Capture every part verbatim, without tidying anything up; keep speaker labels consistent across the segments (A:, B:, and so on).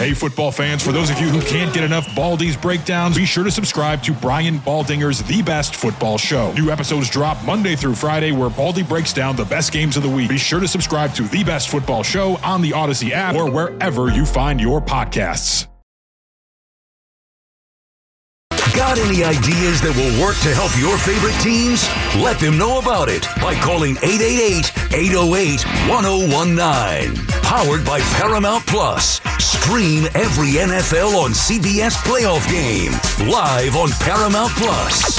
A: Hey, football fans, for those of you who can't get enough Baldy's breakdowns, be sure to subscribe to Brian Baldinger's The Best Football Show. New episodes drop Monday through Friday, where Baldy breaks down the best games of the week. Be sure to subscribe to The Best Football Show on the Odyssey app or wherever you find your podcasts.
B: Got any ideas that will work to help your favorite teams? Let them know about it by calling eight eight eight, eight oh eight, one oh one nine. Powered by Paramount Plus. Stream every N F L on C B S Playoff Game. Live on Paramount Plus.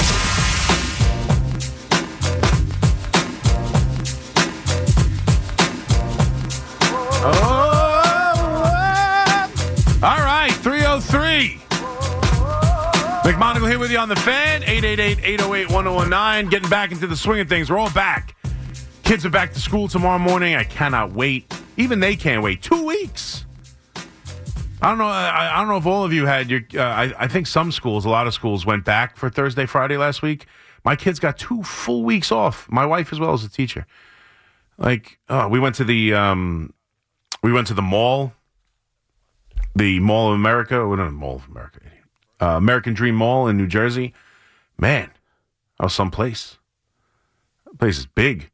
C: Oh, all right, three oh three. McMonagle here with you on the Fan, eight eight eight, eight oh eight, one oh one nine. Getting back into the swing of things. We're all back. Kids are back to school tomorrow morning. I cannot wait. Even they can't wait. Two weeks. I don't know. I, I don't know if all of you had your. Uh, I, I think some schools, a lot of schools, went back for Thursday, Friday last week. My kids got two full weeks off. My wife as well as a teacher. Like, oh, we went to the um, we went to the mall, the Mall of America. Or not the Mall of America. Uh, American Dream Mall in New Jersey. Man, that was someplace. That place is big.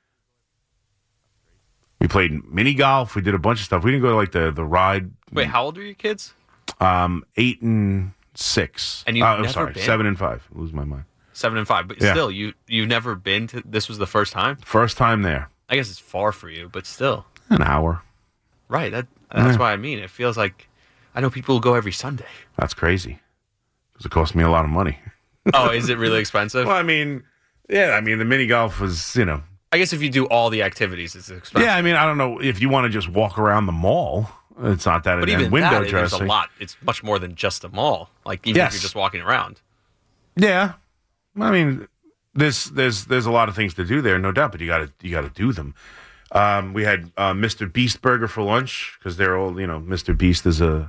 C: We played mini golf. We did a bunch of stuff. We didn't go to like the, the ride.
D: Wait, how old are your kids?
C: Um, eight and six.
D: And you've
C: uh,
D: never
C: I'm sorry,
D: been?
C: seven and five. I lose my mind.
D: Seven and five. But
C: Yeah.
D: still, you, you've never been to, this was the first time?
C: First time there.
D: I guess it's far for you, but still.
C: An hour.
D: Right. That That's
C: Yeah.
D: what I mean. It feels like, I know people who go every Sunday.
C: That's crazy. Because it cost me a lot of money.
D: Oh, is it really expensive?
C: Well, I mean, yeah, I mean, the mini golf was, you know.
D: I guess if you do all the activities, it's expensive.
C: Yeah, I mean, I don't know if you want to just walk around the mall. It's not that.
D: But
C: and
D: even
C: window
D: that, there's
C: dressing.
D: a lot. It's much more than just a mall. Like, even
C: Yes.
D: if you're just walking around.
C: Yeah, I mean, there's there's there's a lot of things to do there, no doubt. But you got to you got to do them. Um, we had uh, Mister Beast Burger for lunch because they're all, you know, Mister Beast is a.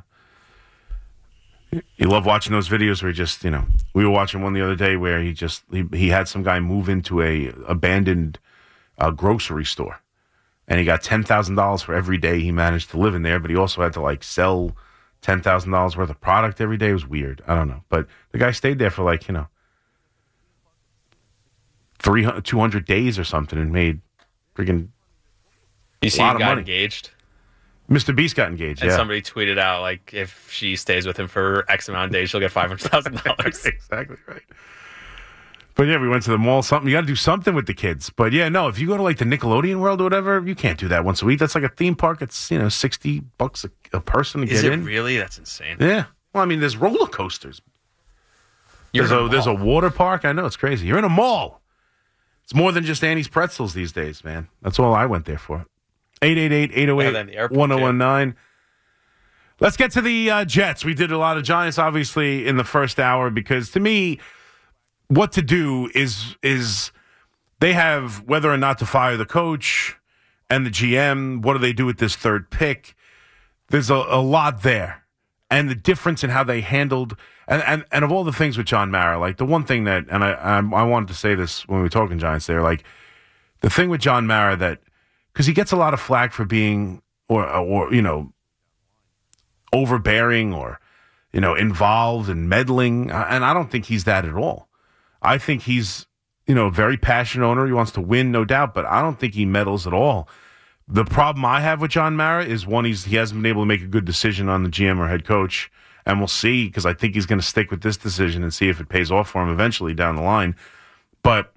C: You love watching those videos where he just, you know, we were watching one the other day where he just he, he had some guy move into a abandoned uh, grocery store, and he got ten thousand dollars for every day he managed to live in there. But he also had to like sell ten thousand dollars worth of product every day. It was weird. I don't know, but the guy stayed there for like, you know, three hundred, two hundred days or something and made freaking
D: You see,
C: lot
D: he
C: of
D: got
C: money.
D: engaged.
C: Mister Beast got engaged.
D: And
C: yeah,
D: somebody tweeted out, like, if she stays with him for X amount of days, she'll get five hundred thousand dollars.
C: Exactly right. But yeah, we went to the mall. Something you got to do something with the kids. But yeah, no, if you go to like the Nickelodeon World or whatever, you can't do that once a week. That's like a theme park. It's, you know, sixty bucks a, a person to
D: Is
C: get
D: it
C: in.
D: really? That's insane.
C: Yeah. Well, I mean, there's roller coasters.
D: You're
C: There's
D: in
C: a,
D: a
C: there's a
D: mall.
C: water park. I know, it's crazy. You're in a mall. It's more than just Annie's Pretzels these days, man. That's all I went there for. eight eight eight, eight oh
D: Yeah,
C: eight,
D: then the airport,
C: one oh one nine. Let's get to the uh, Jets. We did a lot of Giants, obviously, in the first hour because, to me, what to do is is they have whether or not to fire the coach and the G M. What do they do with this third pick? There's a, a lot there. And the difference in how they handled and, and, and of all the things with John Mara, like the one thing that, and I, I I wanted to say this when we were talking Giants there, like the thing with John Mara that, because he gets a lot of flack for being, or or you know, overbearing or, you know, involved and meddling. And I don't think he's that at all. I think he's, you know, a very passionate owner. He wants to win, no doubt, but I don't think he meddles at all. The problem I have with John Mara is, one, he's, he hasn't been able to make a good decision on the G M or head coach. And we'll see, because I think he's going to stick with this decision and see if it pays off for him eventually down the line. But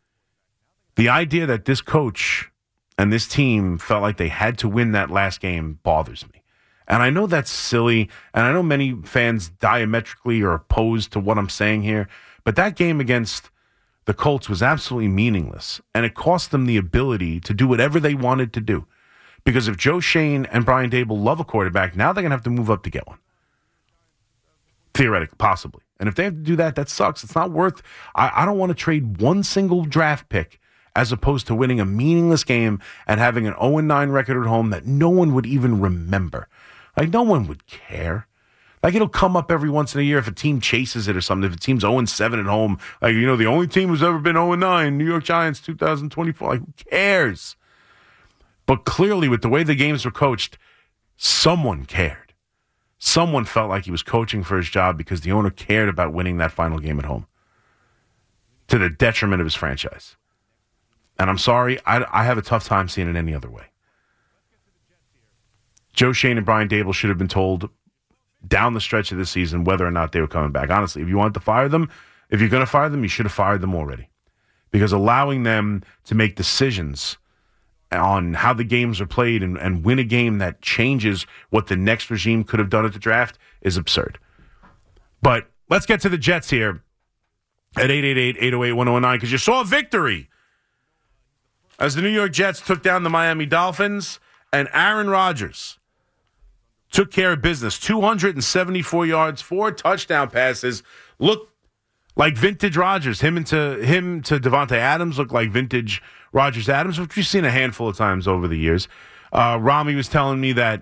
C: the idea that this coach and this team felt like they had to win that last game bothers me. And I know that's silly, and I know many fans diametrically are opposed to what I'm saying here, but that game against the Colts was absolutely meaningless, and it cost them the ability to do whatever they wanted to do. Because if Joe Shane and Brian Dable love a quarterback, now they're going to have to move up to get one. Theoretically, possibly. And if they have to do that, that sucks. It's not worth I, I don't want to trade one single draft pick as opposed to winning a meaningless game and having an oh and nine record at home that no one would even remember. Like, no one would care. Like, it'll come up every once in a year if a team chases it or something. If a team's oh and seven at home, like, you know, the only team who's ever been oh and nine, New York Giants two thousand twenty-four. Like, who cares? But clearly, with the way the games were coached, someone cared. someone felt like he was coaching for his job because the owner cared about winning that final game at home to the detriment of his franchise. And I'm sorry, I, I have a tough time seeing it any other way. Joe Schoen and Brian Daboll should have been told down the stretch of this season whether or not they were coming back. Honestly, if you wanted to fire them, if you're going to fire them, you should have fired them already. Because allowing them to make decisions on how the games are played and, and win a game that changes what the next regime could have done at the draft is absurd. But let's get to the Jets here at eight eight eight, eight oh eight, one oh nine because you saw a victory as the New York Jets took down the Miami Dolphins, and Aaron Rodgers took care of business. two hundred seventy-four yards, four touchdown passes. Look like vintage Rodgers. Him into him to Devontae Adams looked like vintage Rodgers Adams, which we've seen a handful of times over the years. Uh, Rami was telling me that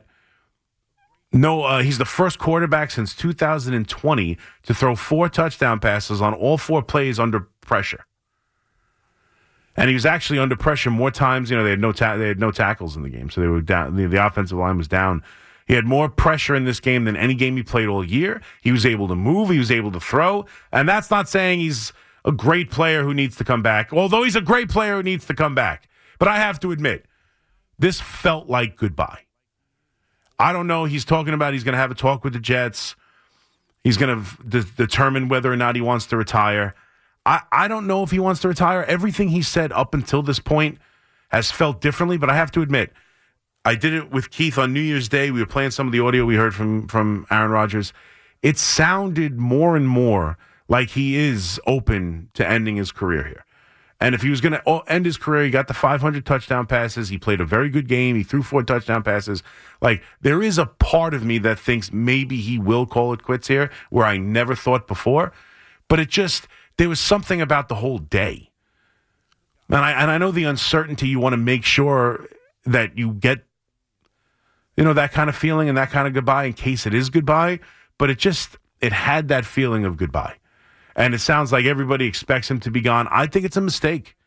C: no, uh, he's the first quarterback since two thousand twenty to throw four touchdown passes on all four plays under pressure. And he was actually under pressure more times. You know, they had no ta- they had no tackles in the game, so they were down. The, the offensive line was down. He had more pressure in this game than any game he played all year. He was able to move. He was able to throw. And that's not saying he's a great player who needs to come back, although he's a great player who needs to come back. But I have to admit, this felt like goodbye. I don't know. He's talking about he's going to have a talk with the Jets. He's going to de- determine whether or not he wants to retire. I, I don't know if he wants to retire. Everything he said up until this point has felt differently, but I have to admit, I did it with Keith on New Year's Day. We were playing some of the audio we heard from, from Aaron Rodgers. It sounded more and more like he is open to ending his career here. And if he was going to end his career, he got the five hundred touchdown passes. He played a very good game. He threw four touchdown passes. Like, there is a part of me that thinks maybe he will call it quits here, where I never thought before. But it just, there was something about the whole day. And I, and I know the uncertainty, you want to make sure that you get, you know, that kind of feeling and that kind of goodbye in case it is goodbye. But it just, it had that feeling of goodbye. And it sounds like everybody expects him to be gone. I think it's a mistake.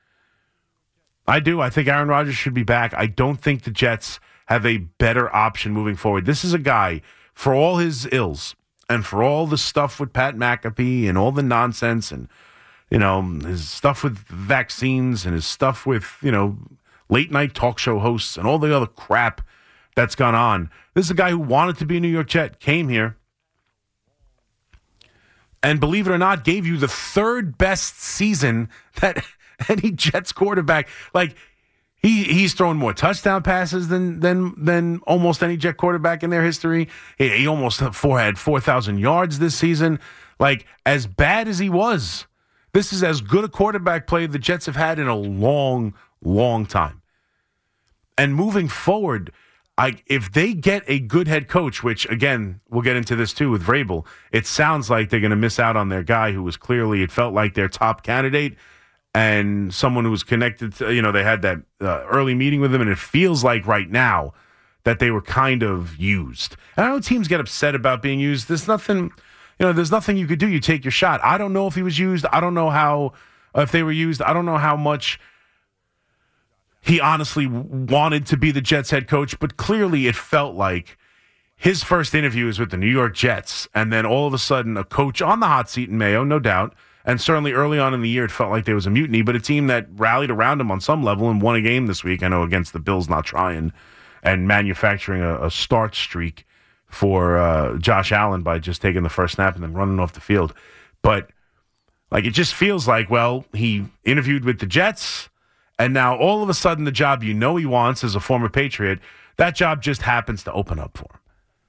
C: I do. I think Aaron Rodgers should be back. I don't think the Jets have a better option moving forward. This is a guy, for all his ills and for all the stuff with Pat McAfee and all the nonsense and, you know, his stuff with vaccines and his stuff with, you know, late night talk show hosts and all the other crap that's gone on. This is a guy who wanted to be a New York Jet, came here, and believe it or not, gave you the third best season that any Jets quarterback. Like, he he's thrown more touchdown passes than than than almost any Jet quarterback in their history. He, he almost four, had four thousand yards this season. Like, as bad as he was, this is as good a quarterback play the Jets have had in a long, long time. And moving forward, I, if they get a good head coach, which, again, we'll get into this too with Vrabel, it sounds like they're going to miss out on their guy who was clearly, it felt like their top candidate and someone who was connected to, you know, they had that uh, early meeting with him, and it feels like right now that they were kind of used. And I know teams get upset about being used. There's nothing, you know, there's nothing you could do. You take your shot. I don't know if he was used. I don't know how, uh, if they were used. I don't know how much he honestly wanted to be the Jets head coach, but clearly it felt like his first interview was with the New York Jets, and then all of a sudden a coach on the hot seat in Mayo, no doubt, and certainly early on in the year it felt like there was a mutiny, but a team that rallied around him on some level and won a game this week, I know, against the Bills, not trying, and manufacturing a, a start streak for uh, Josh Allen by just taking the first snap and then running off the field. But like, it just feels like, well, he interviewed with the Jets, and now all of a sudden the job you know he wants as a former Patriot, that job just happens to open up for him.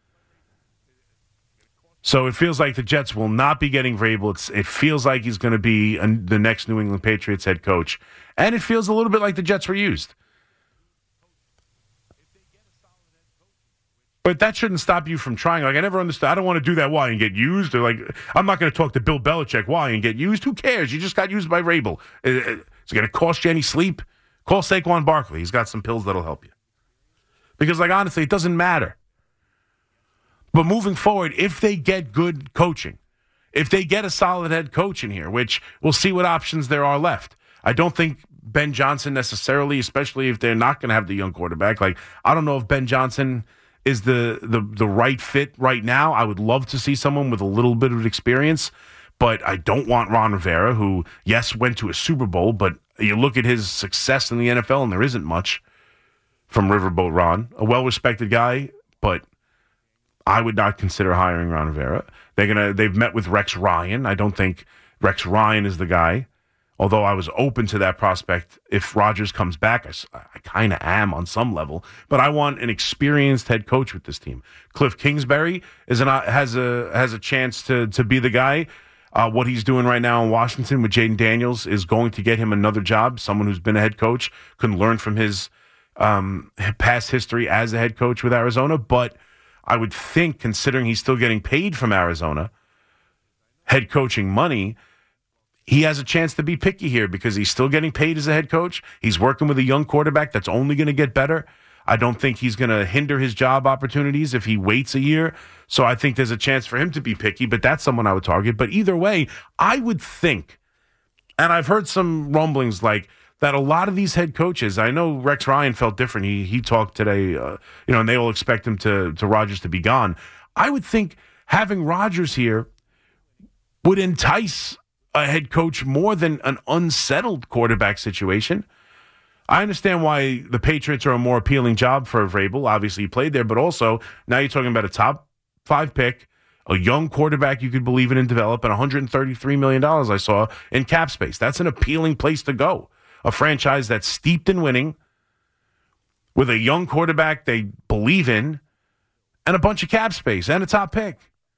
C: So it feels like the Jets will not be getting Vrabel. It's, it feels like he's going to be a, the next New England Patriots head coach. And it feels a little bit like the Jets were used. But that shouldn't stop you from trying. Like, I never understood. I don't want to do that. Why? And get used? Or like, I'm not going to talk to Bill Belichick. Why? And get used? Who cares? You just got used by Vrabel. Is it going to cost you any sleep? Call Saquon Barkley. He's got some pills that'll help you. Because, like, honestly, it doesn't matter. But moving forward, if they get good coaching, if they get a solid head coach in here, which we'll see what options there are left. I don't think Ben Johnson necessarily, especially if they're not going to have the young quarterback. Like, I don't know if Ben Johnson is the, the the right fit right now. I would love to see someone with a little bit of experience, but I don't want Ron Rivera, who, yes, went to a Super Bowl, but you look at his success in the N F L and there isn't much from Riverboat Ron. A well-respected guy, but I would not consider hiring Ron Rivera. They're gonna. They've met with Rex Ryan. I don't think Rex Ryan is the guy, although I was open to that prospect. If Rodgers comes back, I, I kind of am on some level, but I want an experienced head coach with this team. Cliff Kingsbury is an, has a has a chance to to be the guy. Uh, what he's doing right now in Washington with Jaden Daniels is going to get him another job. Someone who's been a head coach, can learn from his um, past history as a head coach with Arizona. But I would think, considering he's still getting paid from Arizona, head coaching money, he has a chance to be picky here because he's still getting paid as a head coach. He's working with a young quarterback that's only going to get better. I don't think he's going to hinder his job opportunities if he waits a year. So I think there's a chance for him to be picky, but that's someone I would target. But either way, I would think, and I've heard some rumblings like that a lot of these head coaches, I know Rex Ryan felt different. He he talked today, uh, you know, and they all expect him to, to Rodgers to be gone. I would think having Rodgers here would entice a head coach more than an unsettled quarterback situation. I understand why the Patriots are a more appealing job for Vrabel. Obviously, he played there, but also now you're talking about a top five pick, a young quarterback you could believe in and develop, and one hundred thirty-three million dollars I saw in cap space. That's an appealing place to go. A franchise that's steeped in winning with a young quarterback they believe in and a bunch of cap space and a top pick.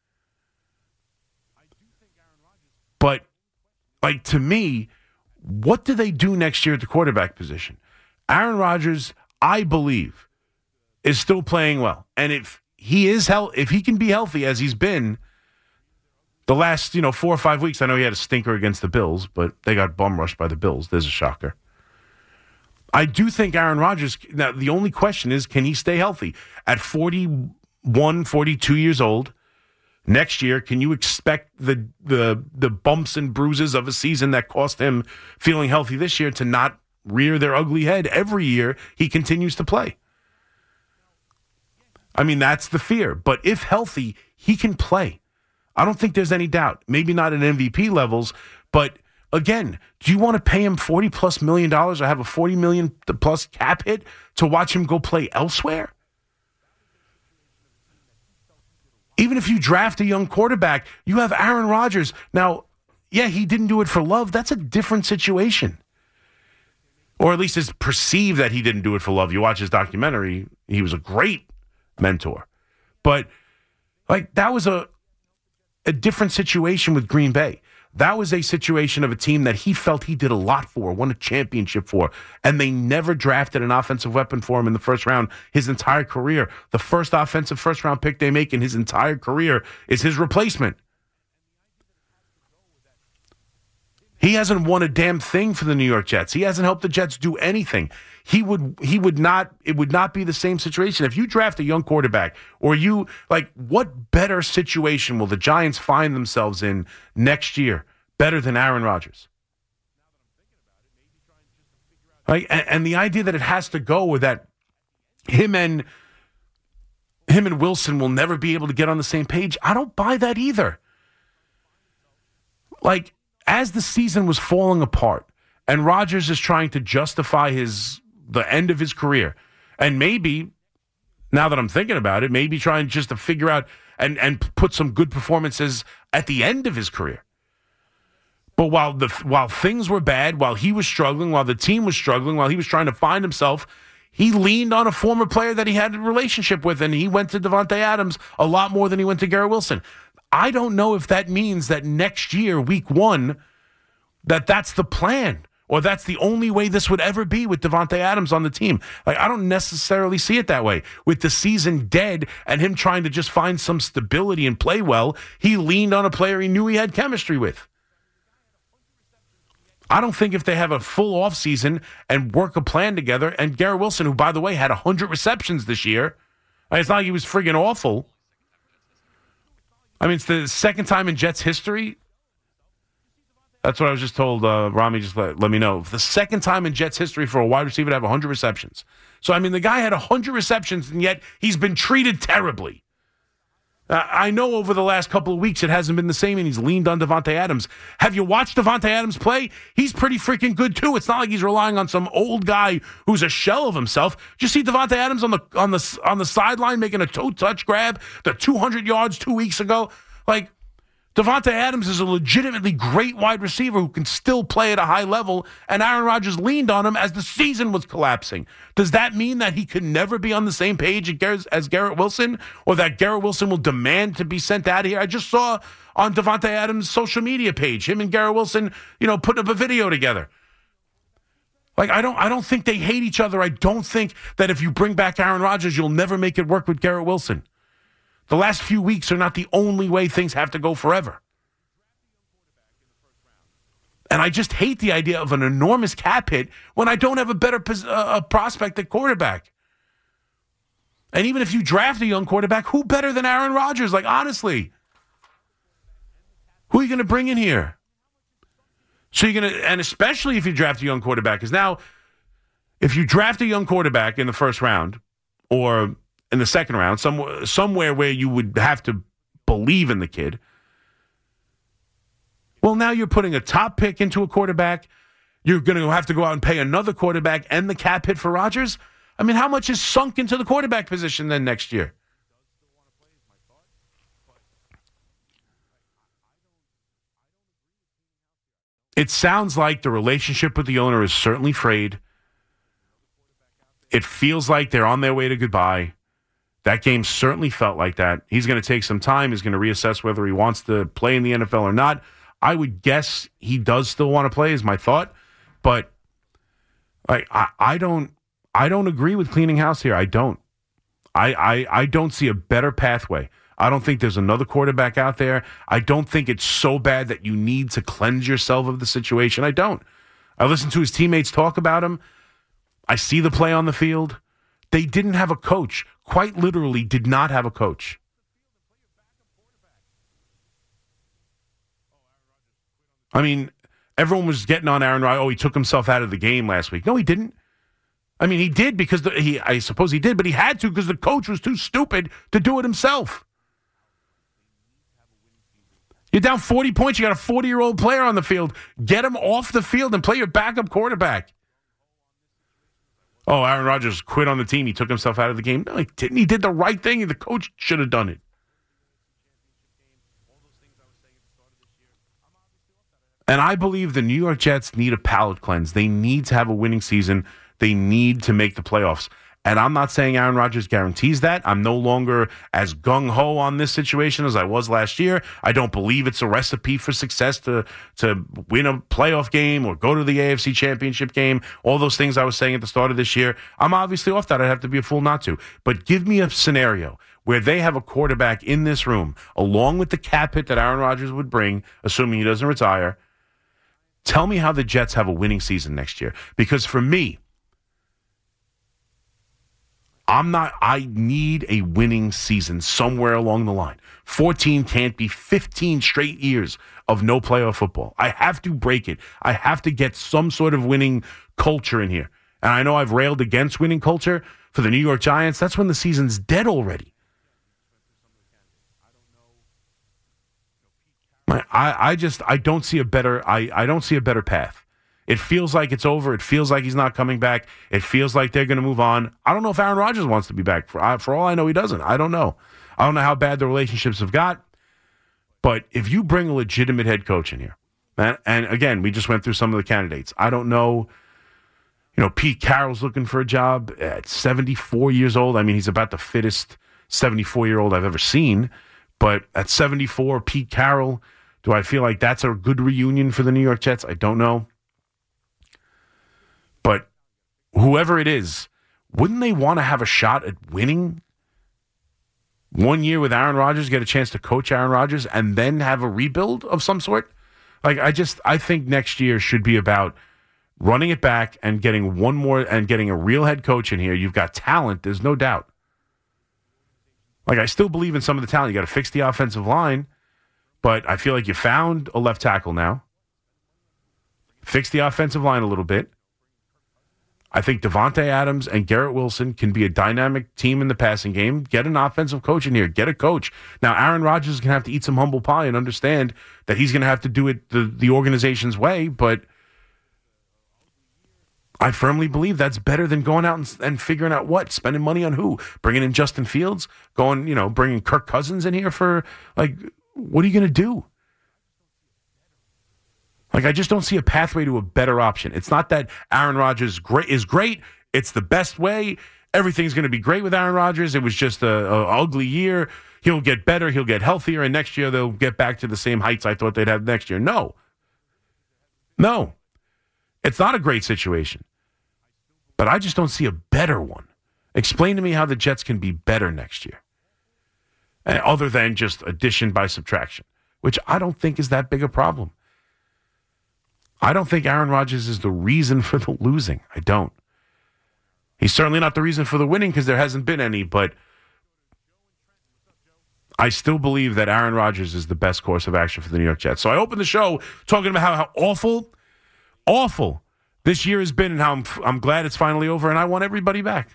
C: But, like, to me, what do they do next year at the quarterback position? Aaron Rodgers, I believe, is still playing well. And if he is hel- if he can be healthy as he's been the last, you know, four or five weeks, I know he had a stinker against the Bills, but they got bum rushed by the Bills. There's a shocker. I do think Aaron Rodgers, now the only question is, can he stay healthy? At forty-one, forty-two years old, next year, can you expect the the the bumps and bruises of a season that cost him feeling healthy this year to not rear their ugly head every year he continues to play? I mean, that's the fear. But if healthy, he can play. I don't think there's any doubt. Maybe not at M V P levels, but again, do you want to pay him forty plus million dollars or have a forty million plus cap hit to watch him go play elsewhere? Even if you draft a young quarterback, you have Aaron Rodgers. Now, yeah, he didn't do it for love. That's a different situation. Or at least it's perceived that he didn't do it for love. You watch his documentary, he was a great mentor. But, like, that was a a different situation with Green Bay. That was a situation of a team that he felt he did a lot for, won a championship for, and they never drafted an offensive weapon for him in the first round his entire career. The first offensive first-round pick they make in his entire career is his replacement. He hasn't won a damn thing for the New York Jets. He hasn't helped the Jets do anything. He would he would not it would not be the same situation. If you draft a young quarterback or you like what better situation will the Giants find themselves in next year better than Aaron Rodgers? Right? And, and the idea that it has to go with that him and him and Wilson will never be able to get on the same page. I don't buy that either. Like, as the season was falling apart and Rodgers is trying to justify his the end of his career, and maybe, now that I'm thinking about it, maybe trying just to figure out and, and put some good performances at the end of his career. But while the while things were bad, while he was struggling, while the team was struggling, while he was trying to find himself, he leaned on a former player that he had a relationship with, and he went to Davante Adams a lot more than he went to Garrett Wilson. I don't know if that means that next year, week one, that that's the plan or that's the only way this would ever be with Davante Adams on the team. Like, I don't necessarily see it that way. With the season dead and him trying to just find some stability and play well, he leaned on a player he knew he had chemistry with. I don't think if they have a full offseason and work a plan together, and Garrett Wilson, who, by the way, had one hundred receptions this year, it's not like he was friggin' awful. I mean, it's the second time in Jets history That's what I was just told. Uh, Rami just let, let me know. The second time in Jets history for a wide receiver to have one hundred receptions. So, I mean, the guy had one hundred receptions, and yet he's been treated terribly. Uh, I know over the last couple of weeks it hasn't been the same, and he's leaned on Davante Adams. Have you watched Davante Adams play? He's pretty freaking good, too. It's not like he's relying on some old guy who's a shell of himself. Did you see Davante Adams on the on the, on the sideline making a toe touch grab, the two hundred yards two weeks ago? Like, Davante Adams is a legitimately great wide receiver who can still play at a high level, and Aaron Rodgers leaned on him as the season was collapsing. Does that mean that he could never be on the same page as Garrett Wilson, or that Garrett Wilson will demand to be sent out of here? I just saw on Davante Adams' social media page, him and Garrett Wilson, you know, putting up a video together. Like, I don't I don't think they hate each other. I don't think that if you bring back Aaron Rodgers, you'll never make it work with Garrett Wilson. The last few weeks are not the only way things have to go forever. And I just hate the idea of an enormous cap hit when I don't have a better pos- uh, prospect at quarterback. And even if you draft a young quarterback, who better than Aaron Rodgers? Like, honestly, who are you going to bring in here? So you're going to, and especially if you draft a young quarterback, because now if you draft a young quarterback in the first round or in the second round, some, somewhere where you would have to believe in the kid, well, now you're putting a top pick into a quarterback. You're going to have to go out and pay another quarterback and the cap hit for Rodgers. I mean, how much is sunk into the quarterback position then next year? It sounds like the relationship with the owner is certainly frayed. It feels like they're on their way to goodbye. That game certainly felt like that. He's going to take some time. He's going to reassess whether he wants to play in the N F L or not. I would guess he does still want to play, is my thought. But like, I, I don't I don't agree with cleaning house here. I don't. I, I I don't see a better pathway. I don't think there's another quarterback out there. I don't think it's so bad that you need to cleanse yourself of the situation. I don't. I listen to his teammates talk about him. I see the play on the field. They didn't have a coach. Quite literally did not have a coach. I mean, everyone was getting on Aaron Rodgers. Oh, he took himself out of the game last week. No, he didn't. I mean, he did because the, he. I suppose he did, but he had to because the coach was too stupid to do it himself. You're down forty points. You got a forty-year-old player on the field. Get him off the field and play your backup quarterback. Oh, Aaron Rodgers quit on the team. He took himself out of the game. No, he didn't. He did the right thing. The coach should have done it. And I believe the New York Jets need a palate cleanse. They need to have a winning season. They need to make the playoffs. And I'm not saying Aaron Rodgers guarantees that. I'm no longer as gung-ho on this situation as I was last year. I don't believe it's a recipe for success to, to win a playoff game or go to the A F C Championship game. All those things I was saying at the start of this year. I'm obviously off that. I'd have to be a fool not to. But give me a scenario where they have a quarterback in this room, along with the cap hit that Aaron Rodgers would bring, assuming he doesn't retire. Tell me how the Jets have a winning season next year. Because for me, I'm not, I need a winning season somewhere along the line. fourteen can't be fifteen straight years of no playoff football. I have to break it. I have to get some sort of winning culture in here. And I know I've railed against winning culture for the New York Giants. That's when the season's dead already. I, I just, I don't see a better, I, I don't see a better path. It feels like it's over. It feels like he's not coming back. It feels like they're going to move on. I don't know if Aaron Rodgers wants to be back. For, for all I know, he doesn't. I don't know. I don't know how bad the relationships have got. But if you bring a legitimate head coach in here, and, and again, we just went through some of the candidates. I don't know. You know, Pete Carroll's looking for a job at seventy-four years old. I mean, he's about the fittest seventy-four-year-old I've ever seen. But at seventy-four, Pete Carroll, do I feel like that's a good reunion for the New York Jets? I don't know. But whoever it is, wouldn't they want to have a shot at winning one year with Aaron Rodgers, get a chance to coach Aaron Rodgers, and then have a rebuild of some sort? Like, I just, I think next year should be about running it back and getting one more, and getting a real head coach in here. You've got talent, there's no doubt. Like, I still believe in some of the talent. You got to fix the offensive line, but I feel like you found a left tackle now. Fix the offensive line a little bit. I think Devontae Adams and Garrett Wilson can be a dynamic team in the passing game. Get an offensive coach in here. Get a coach. Now, Aaron Rodgers is going to have to eat some humble pie and understand that he's going to have to do it the, the organization's way, but I firmly believe that's better than going out and, and figuring out what? Spending money on who? Bringing in Justin Fields? Going, you know, bringing Kirk Cousins in here for, like, what are you going to do? Like, I just don't see a pathway to a better option. It's not that Aaron Rodgers great is great. It's the best way. Everything's going to be great with Aaron Rodgers. It was just a, a ugly year. He'll get better. He'll get healthier. And next year, they'll get back to the same heights I thought they'd have next year. No. No. It's not a great situation. But I just don't see a better one. Explain to me how the Jets can be better next year. Uh, other than just addition by subtraction, which I don't think is that big a problem. I don't think Aaron Rodgers is the reason for the losing. I don't. He's certainly not the reason for the winning because there hasn't been any, but I still believe that Aaron Rodgers is the best course of action for the New York Jets. So I opened the show talking about how, how awful, awful this year has been and how I'm, I'm glad it's finally over, and I want everybody back.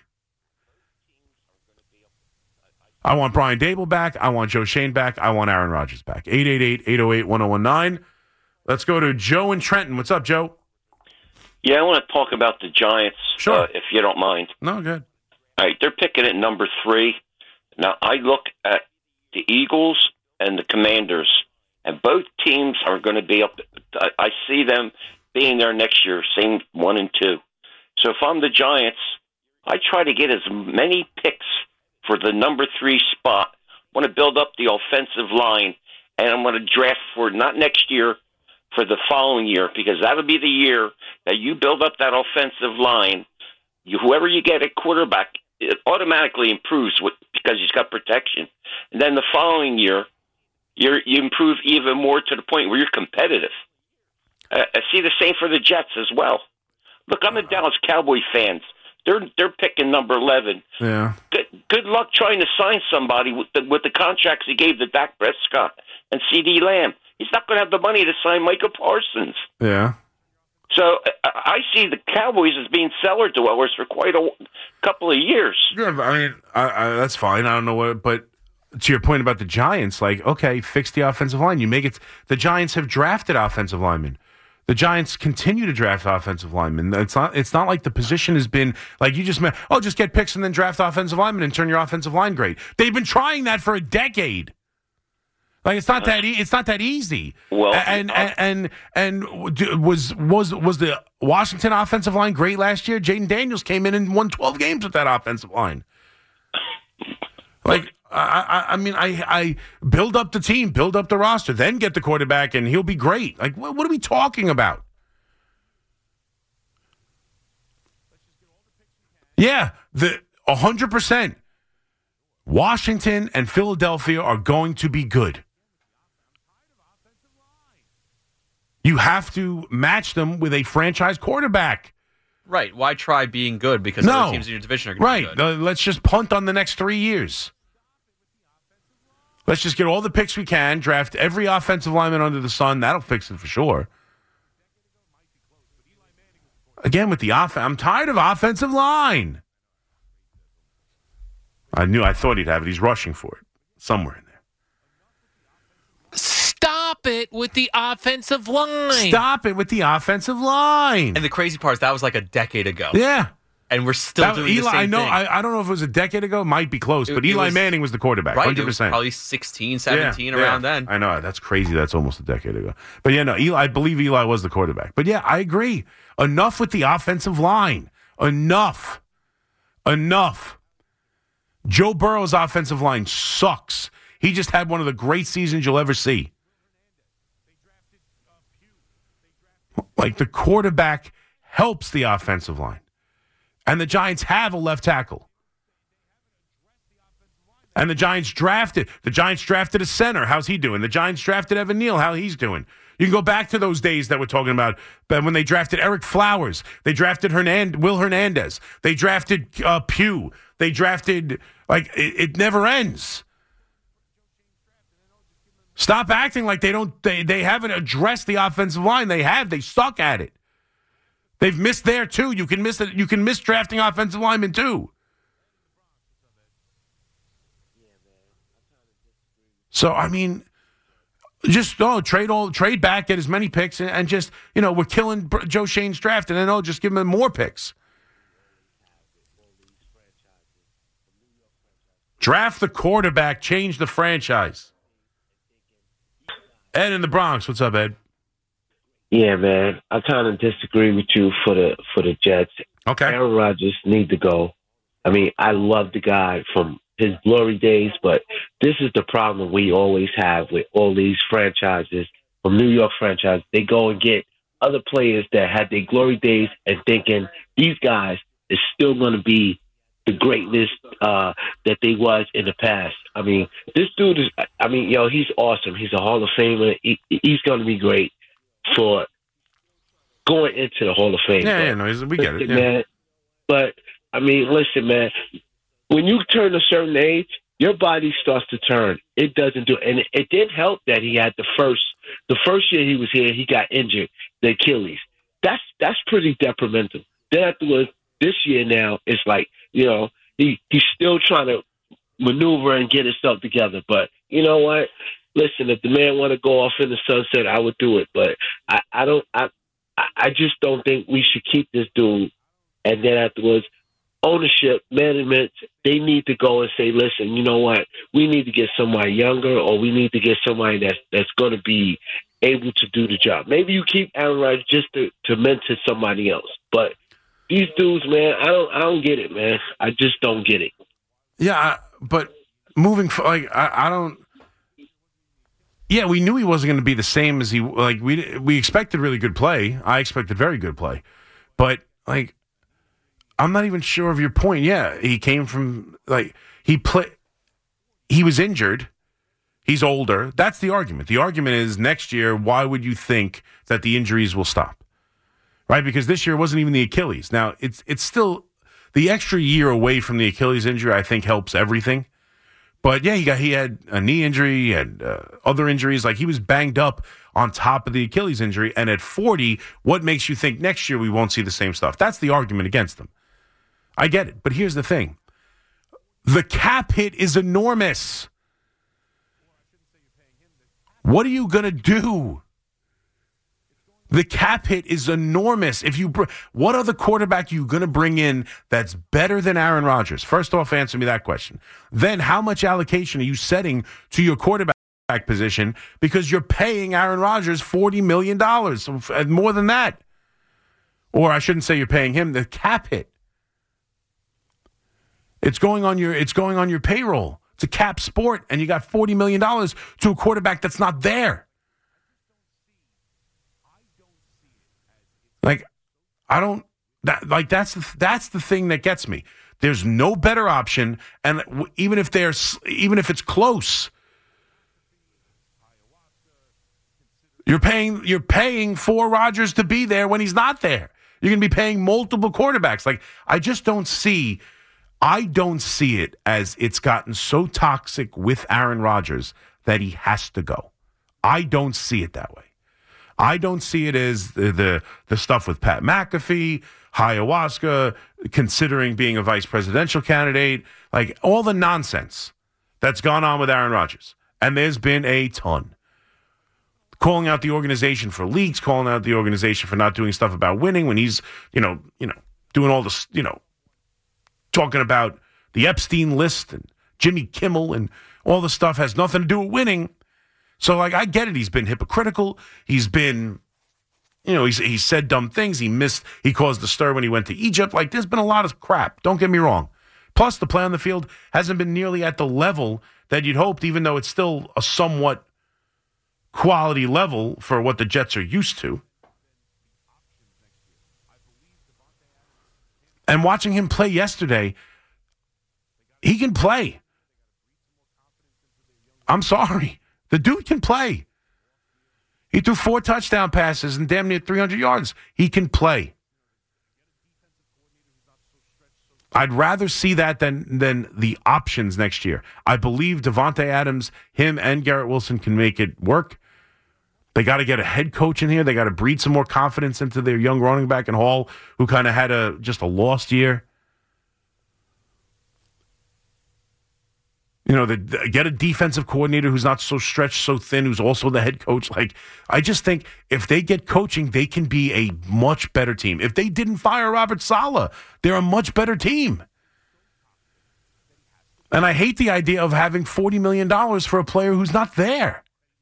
C: I want Brian Dable back. I want Joe Shane back. I want Aaron Rodgers back. eight eight eight, eight oh eight, one oh one nine. Let's go to Joe in Trenton. What's up, Joe?
E: Yeah, I want to talk about the Giants,
C: sure.
E: uh, if you don't mind.
C: No, good.
E: All right, they're picking at number three. Now, I look at the Eagles and the Commanders, and both teams are going to be up. I see them being there next year, same one and two. So if I'm the Giants, I try to get as many picks for the number three spot. I want to build up the offensive line, and I'm going to draft for not next year, for the following year, because that'll be the year that you build up that offensive line. You, whoever you get at quarterback, it automatically improves with, because he's got protection. And then the following year, you're, you improve even more to the point where you're competitive. Uh, I see the same for the Jets as well. Look, I'm a Dallas Cowboy fan. They're they're picking number eleven.
C: Yeah.
E: Good, good luck trying to sign somebody with the, with the contracts he gave to Dak Prescott and C D Lamb. He's not going to have the money to sign Micah Parsons.
C: Yeah.
E: So I, I see the Cowboys as being cellar dwellers for quite a couple of years.
C: Yeah, I mean, I, I, that's fine. I don't know what, but to your point about the Giants, like, okay, fix the offensive line. You make it. The Giants have drafted offensive linemen. The Giants continue to draft offensive linemen. It's not. It's not like the position has been like you just. Oh, just get picks and then draft offensive linemen and turn your offensive line great. They've been trying that for a decade. Like it's not that e- it's not that easy.
E: Well,
C: and and and, and, and was was was the Washington offensive line great last year? Jaden Daniels came in and won twelve games with that offensive line. Like I, I, I mean, I, I build up the team, build up the roster, then get the quarterback, and he'll be great. Like what, what are we talking about? Yeah, the a hundred percent. Washington and Philadelphia are going to be good. You have to match them with a franchise quarterback.
D: Right. Why try being good? Because
C: no.
D: other teams in your division are going
C: right.
D: to be good.
C: Right. Uh, let's just punt on the next three years. Let's just get all the picks we can, draft every offensive lineman under the sun. That'll fix it for sure. Again, with the offense, I'm tired of offensive line. I knew, I thought he'd have it. He's rushing for it somewhere in there.
F: Stop it with the offensive line.
C: Stop it with the offensive line.
D: And the crazy part is that was like a decade ago.
C: Yeah.
D: And we're still
C: that,
D: doing
C: Eli,
D: the same
C: I know.
D: thing.
C: I, I don't know if it was a decade ago. It might be close.
D: It,
C: but Eli
D: was,
C: Manning was the quarterback.
D: Right.
C: one hundred percent.
D: It was probably sixteen, seventeen,
C: yeah,
D: around
C: yeah.
D: then.
C: I know. That's crazy. That's almost a decade ago. But yeah, no, Eli, I believe Eli was the quarterback. But yeah, I agree. Enough with the offensive line. Enough. Enough. Joe Burrow's offensive line sucks. He just had one of the great seasons you'll ever see. Like the quarterback helps the offensive line. And the Giants have a left tackle. And the Giants drafted. The Giants drafted a center. How's he doing? The Giants drafted Evan Neal. How he's doing? You can go back to those days that we're talking about. But when they drafted Eric Flowers, they drafted Hernand- Will Hernandez. They drafted uh, Pugh. They drafted, like, it, it never ends. Stop acting like they don't. They, they haven't addressed the offensive line. They have. They suck at it. They've missed there too. You can miss it. You can miss drafting offensive linemen too. So I mean, just oh trade all trade back, get as many picks, and, and just you know we're killing Joe Shane's draft, and then oh just give him more picks. Draft the quarterback, change the franchise. Ed in the Bronx, what's up, Ed?
G: Yeah, man, I kind of disagree with you for the for the Jets.
C: Okay,
G: Aaron Rodgers need to go. I mean, I love the guy from his glory days, but this is the problem we always have with all these franchises from New York franchises. They go and get other players that had their glory days and thinking these guys is still going to be the greatness uh, that they was in the past. I mean, this dude is, I mean, yo, he's awesome. He's a Hall of Famer. He, he's going to be great for going into the Hall of Fame.
C: Yeah,
G: but,
C: yeah, no, we get it.
G: Yeah. Man, but, I mean, listen, man, when you turn a certain age, your body starts to turn. It doesn't do, and it, it did help that he had the first, the first year he was here, he got injured, the Achilles. That's that's pretty detrimental. Then afterwards, this year now, it's like, you know, he he's still trying to maneuver and get himself together. But you know what? Listen, if the man want to go off in the sunset, I would do it. But I, I don't. I I just don't think we should keep this dude. And then afterwards, ownership, management, they need to go and say, listen, you know what? We need to get somebody younger, or we need to get somebody that's that's going to be able to do the job. Maybe you keep Aaron Rodgers just to, to mentor somebody else. But these dudes, man, I don't I don't get it, man. I just don't get it.
C: Yeah, but moving for, like I, I don't. Yeah, we knew he wasn't going to be the same as he like we we expected really good play. I expected very good play, but like I'm not even sure of your point. Yeah, he came from like he play. He was injured. He's older. That's the argument. The argument is next year. Why would you think that the injuries will stop? Right, because this year wasn't even the Achilles. Now it's it's still the extra year away from the Achilles injury. I think helps everything. But yeah, he got he had a knee injury and uh, other injuries. Like he was banged up on top of the Achilles injury. And at forty, what makes you think next year we won't see the same stuff? That's the argument against him. I get it, but here's the thing: the cap hit is enormous. What are you gonna do? The cap hit is enormous. If you, br- what other quarterback are you going to bring in that's better than Aaron Rodgers? First off, answer me that question. Then, how much allocation are you setting to your quarterback position because you're paying Aaron Rodgers forty million dollars, more than that? Or I shouldn't say you're paying him, the cap hit. It's going on your, it's going on your payroll. It's a cap sport, and you got forty million dollars to a quarterback that's not there. Like, I don't, that, like, that's the, that's the thing that gets me. There's no better option, and even if there's, even if it's close, you're paying, you're paying for Rodgers to be there when he's not there. You're going to be paying multiple quarterbacks. Like, I just don't see, I don't see it as it's gotten so toxic with Aaron Rodgers that he has to go. I don't see it that way. I don't see it as the, the the stuff with Pat McAfee, ayahuasca, considering being a vice presidential candidate, like all the nonsense that's gone on with Aaron Rodgers. And there's been a ton. Calling out the organization for leaks, calling out the organization for not doing stuff about winning when he's, you know, you know, doing all this, you know, talking about the Epstein list and Jimmy Kimmel and all the stuff has nothing to do with winning. So, like, I get it. He's been hypocritical. He's been, you know, he's, he said dumb things. He missed, he caused the stir when he went to Egypt. Like, there's been a lot of crap. Don't get me wrong. Plus, the play on the field hasn't been nearly at the level that you'd hoped, even though it's still a somewhat quality level for what the Jets are used to. And watching him play yesterday, he can play. I'm sorry. The dude can play. He threw four touchdown passes and damn near three hundred yards. He can play. I'd rather see that than, than the options next year. I believe Devontae Adams, him and Garrett Wilson can make it work. They got to get a head coach in here. They got to breed some more confidence into their young running back in Hall, who kind of had a just a lost year. You know, the, the, get a defensive coordinator who's not so stretched, so thin, who's also the head coach. Like, I just think if they get coaching, they can be a much better team. If they didn't fire Robert Saleh, they're a much better team. And I hate the idea of having forty million dollars for a player who's not there.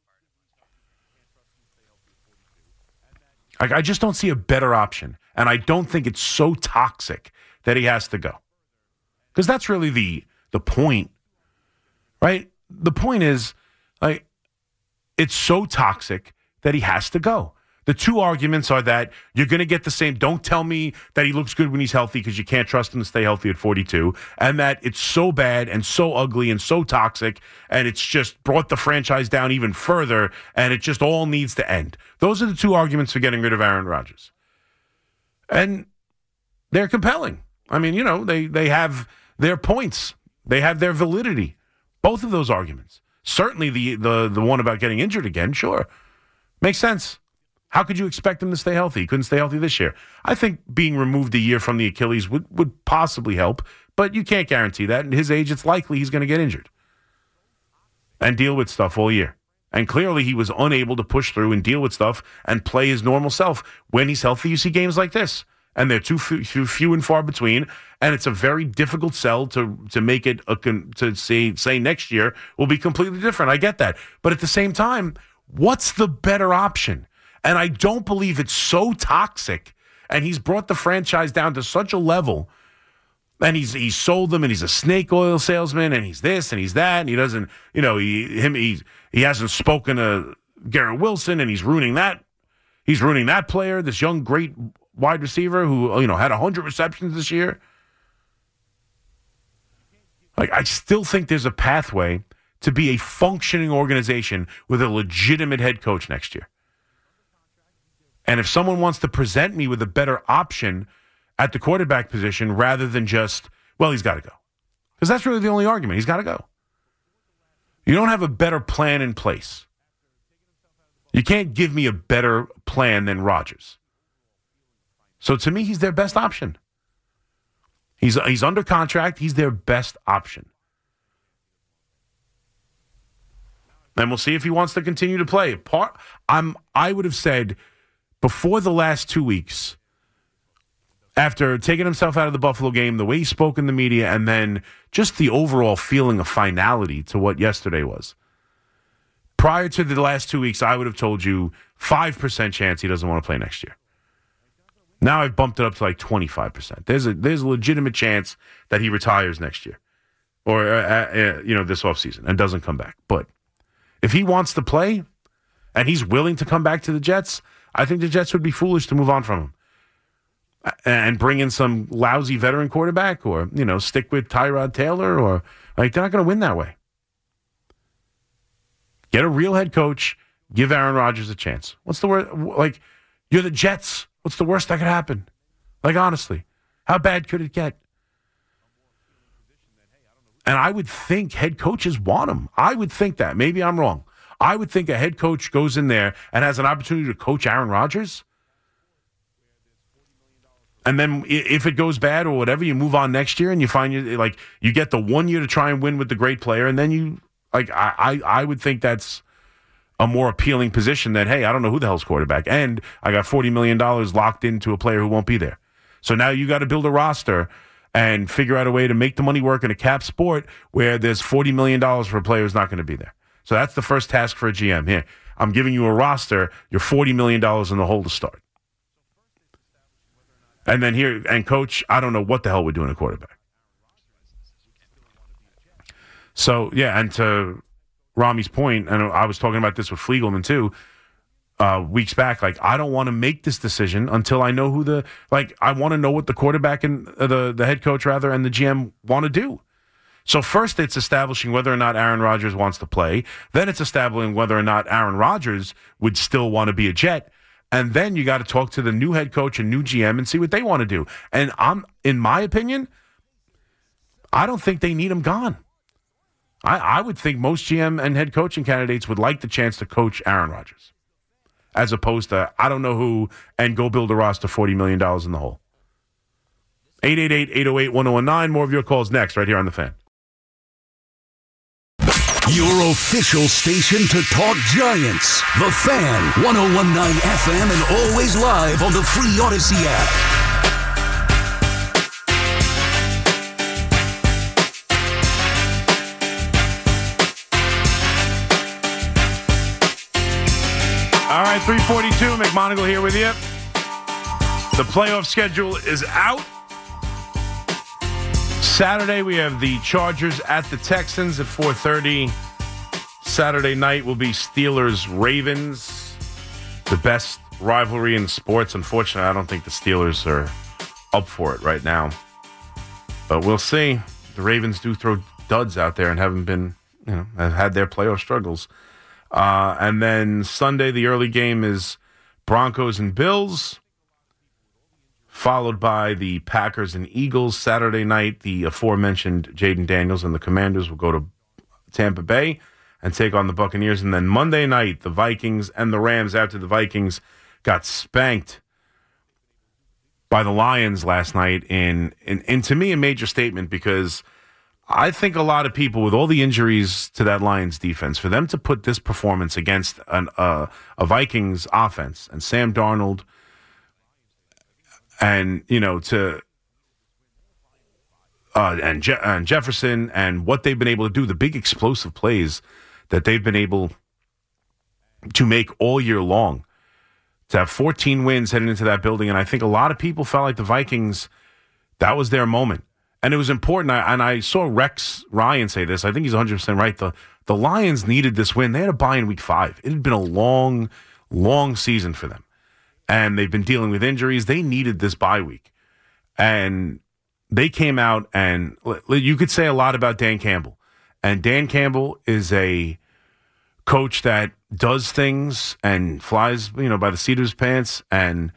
C: I, I just don't see a better option. And I don't think it's so toxic that he has to go. Because that's really the the point. Right? The point is, like, it's so toxic that he has to go. The two arguments are that you're going to get the same. Don't tell me that he looks good when he's healthy because you can't trust him to stay healthy at forty-two. And that it's so bad and so ugly and so toxic, and it's just brought the franchise down even further, and it just all needs to end. Those are the two arguments for getting rid of Aaron Rodgers. And they're compelling. I mean, you know, they, they have their points. They have their validity. Both of those arguments. Certainly the, the the one about getting injured again, sure. Makes sense. How could you expect him to stay healthy? He couldn't stay healthy this year. I think being removed a year from the Achilles would, would possibly help, but you can't guarantee that. At his age, it's likely he's going to get injured and deal with stuff all year. And clearly he was unable to push through and deal with stuff and play his normal self. When he's healthy, you see games like this. And they're too few, few and far between, and it's a very difficult sell to to make it a, to say say next year will be completely different. I get that, but at the same time, what's the better option? And I don't believe it's so toxic. And he's brought the franchise down to such a level, and he's he's sold them, and he's a snake oil salesman, and he's this and he's that, and he doesn't, you know, he him he he hasn't spoken to Garrett Wilson, and he's ruining that. He's ruining that player, this young great wide receiver who, you know, had one hundred receptions this year. Like, I still think there's a pathway to be a functioning organization with a legitimate head coach next year. And if someone wants to present me with a better option at the quarterback position rather than just, well, he's got to go. Because that's really the only argument. He's got to go. You don't have a better plan in place. You can't give me a better plan than Rodgers. So to me, he's their best option. He's he's under contract. He's their best option. And we'll see if he wants to continue to play. Part, I'm, I would have said before the last two weeks, after taking himself out of the Buffalo game, the way he spoke in the media, and then just the overall feeling of finality to what yesterday was. Prior to the last two weeks, I would have told you five percent chance he doesn't want to play next year. Now I've bumped it up to like twenty-five percent. There's a there's a legitimate chance that he retires next year, or uh, uh, you know, this offseason and doesn't come back. But if he wants to play and he's willing to come back to the Jets, I think the Jets would be foolish to move on from him and bring in some lousy veteran quarterback, or, you know, stick with Tyrod Taylor, or like, they're not going to win that way. Get a real head coach. Give Aaron Rodgers a chance. What's the word? Like, you're the Jets. What's the worst that could happen? Like, honestly, how bad could it get? And I would think head coaches want him. I would think that. Maybe I'm wrong. I would think a head coach goes in there and has an opportunity to coach Aaron Rodgers. And then if it goes bad or whatever, you move on next year and you find you like you get the one year to try and win with the great player, and then you like I I, I would think that's a more appealing position than, hey, I don't know who the hell's quarterback, and I got forty million dollars locked into a player who won't be there. So now you got to build a roster and figure out a way to make the money work in a cap sport where there's forty million dollars for a player who's not going to be there. So that's the first task for a G M. Here, I'm giving you a roster. You're forty million dollars in the hole to start. And then here, and coach, I don't know what the hell we're doing at quarterback. So, yeah, and to Rami's point, and I was talking about this with Fliegelman too, uh, weeks back, like, I don't want to make this decision until I know who the, like, I want to know what the quarterback and uh, the, the head coach, rather, and the G M want to do. So first it's establishing whether or not Aaron Rodgers wants to play. Then it's establishing whether or not Aaron Rodgers would still want to be a Jet. And then you got to talk to the new head coach and new G M and see what they want to do. And I'm, in my opinion, I don't think they need him gone. I, I would think most G M and head coaching candidates would like the chance to coach Aaron Rodgers. as opposed to I don't know who and go build a roster forty million dollars in the hole. eight eight eight, eight oh eight, one oh one nine. More of your calls next right here on The Fan.
B: Your official station to talk Giants. The Fan, one oh one point nine F M and always live on the free Odyssey app.
C: All right, three forty-two, McMonagle here with you. The playoff schedule is out. Saturday, we have the Chargers at the Texans at four thirty. Saturday night will be Steelers-Ravens, the best rivalry in sports. Unfortunately, I don't think the Steelers are up for it right now. But we'll see. The Ravens do throw duds out there and haven't been, you know, have had their playoff struggles. Uh, and then Sunday, the early game is Broncos and Bills, followed by the Packers and Eagles. Saturday night, the aforementioned Jaden Daniels and the Commanders will go to Tampa Bay and take on the Buccaneers. And then Monday night, the Vikings and the Rams, after the Vikings got spanked by the Lions last night in, in, in to me, a major statement, because I think a lot of people, with all the injuries to that Lions defense, for them to put this performance against an, uh, a Vikings offense and Sam Darnold, and you know to uh, and, Je- and Jefferson, and what they've been able to do, the big explosive plays that they've been able to make all year long, to have fourteen wins heading into that building, and I think a lot of people felt like the Vikings, that was their moment. And it was important, and I saw Rex Ryan say this. I think he's one hundred percent right. The, the Lions needed this win. They had a bye in week five. It had been a long, long season for them. And they've been dealing with injuries. They needed this bye week. And they came out, and you could say a lot about Dan Campbell. And Dan Campbell is a coach that does things and flies, you know, by the seat of his pants, and